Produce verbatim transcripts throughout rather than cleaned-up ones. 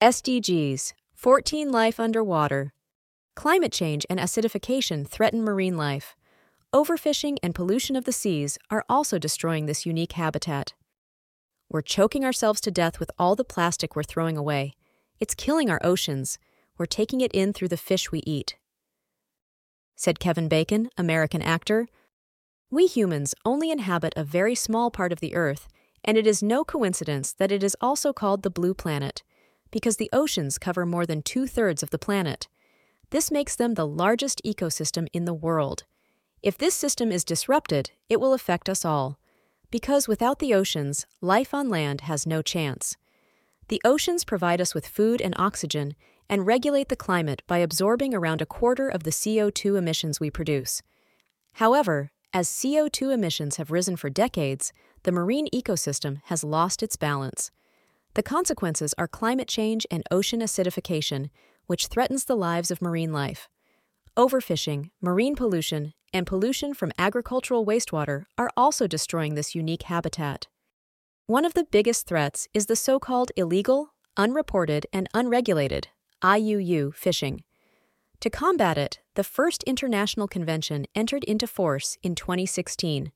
S D Gs, fourteen Life underwater. Climate change and acidification threaten marine life. Overfishing and pollution of the seas are also destroying this unique habitat. We're choking ourselves to death with all the plastic we're throwing away. It's killing our oceans. We're taking it in through the fish we eat. Said Kevin Bacon, American actor, "We humans only inhabit a very small part of the Earth, and it is no coincidence that it is also called the Blue Planet, because the oceans cover more than two-thirds of the planet. This makes them the largest ecosystem in the world. If this system is disrupted, it will affect us all, because without the oceans, life on land has no chance. The oceans provide us with food and oxygen and regulate the climate by absorbing around a quarter of the C O two emissions we produce. However, as C O two emissions have risen for decades, the marine ecosystem has lost its balance. The consequences are climate change and ocean acidification, which threatens the lives of marine life. Overfishing, marine pollution, and pollution from agricultural wastewater are also destroying this unique habitat. One of the biggest threats is the so-called illegal, unreported, and unregulated I U U fishing. To combat it, the first international convention entered into force in twenty sixteen.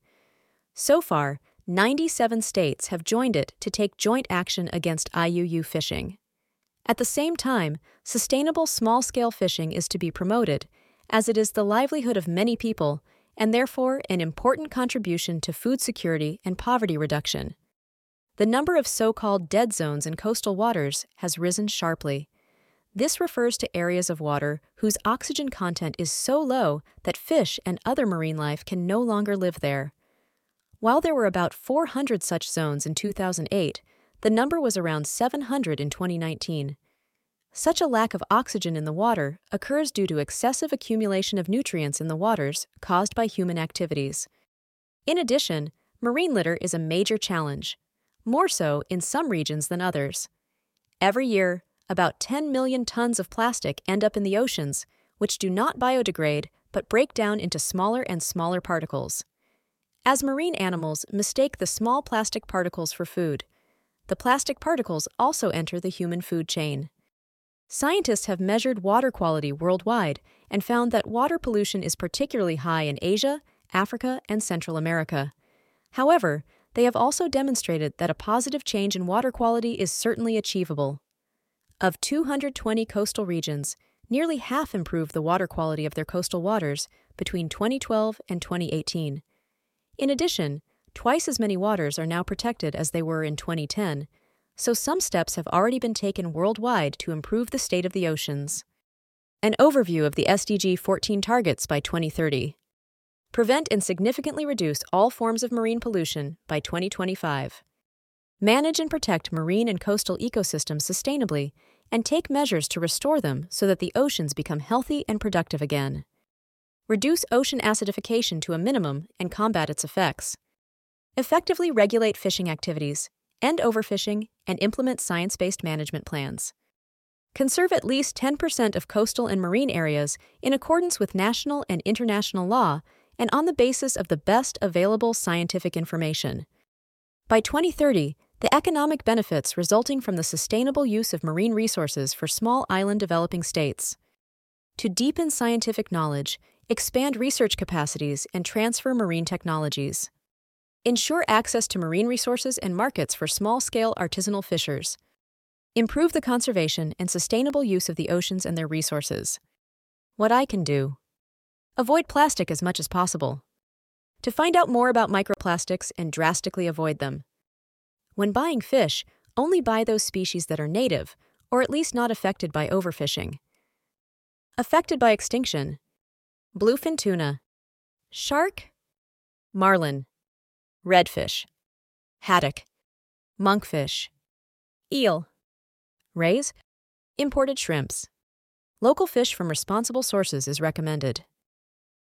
So far, ninety-seven states have joined it to take joint action against I U U fishing. At the same time, sustainable small-scale fishing is to be promoted, as it is the livelihood of many people and therefore an important contribution to food security and poverty reduction. The number of so-called dead zones in coastal waters has risen sharply. This refers to areas of water whose oxygen content is so low that fish and other marine life can no longer live there. While there were about four hundred such zones in two thousand eight, the number was around seven hundred in twenty nineteen. Such a lack of oxygen in the water occurs due to excessive accumulation of nutrients in the waters caused by human activities. In addition, marine litter is a major challenge, more so in some regions than others. Every year, about ten million tons of plastic end up in the oceans, which do not biodegrade but break down into smaller and smaller particles. As marine animals mistake the small plastic particles for food, the plastic particles also enter the human food chain. Scientists have measured water quality worldwide and found that water pollution is particularly high in Asia, Africa, and Central America. However, they have also demonstrated that a positive change in water quality is certainly achievable. Of two hundred twenty coastal regions, nearly half improved the water quality of their coastal waters between twenty twelve and twenty eighteen. In addition, twice as many waters are now protected as they were in twenty ten, so some steps have already been taken worldwide to improve the state of the oceans. An overview of the S D G fourteen targets by twenty thirty. Prevent and significantly reduce all forms of marine pollution by twenty twenty-five. Manage and protect marine and coastal ecosystems sustainably and take measures to restore them so that the oceans become healthy and productive again. Reduce ocean acidification to a minimum and combat its effects. Effectively regulate fishing activities, end overfishing, and implement science-based management plans. Conserve at least ten percent of coastal and marine areas in accordance with national and international law and on the basis of the best available scientific information. By twenty thirty, the economic benefits resulting from the sustainable use of marine resources for small island developing states. To deepen scientific knowledge, expand research capacities, and transfer marine technologies. Ensure access to marine resources and markets for small-scale artisanal fishers. Improve the conservation and sustainable use of the oceans and their resources. What I can do. Avoid plastic as much as possible. To find out more about microplastics and drastically avoid them. When buying fish, only buy those species that are native, or at least not affected by overfishing. Affected by extinction. Bluefin tuna. Shark. Marlin. Redfish. Haddock. Monkfish. Eel. Rays. Imported shrimps. Local fish from responsible sources is recommended.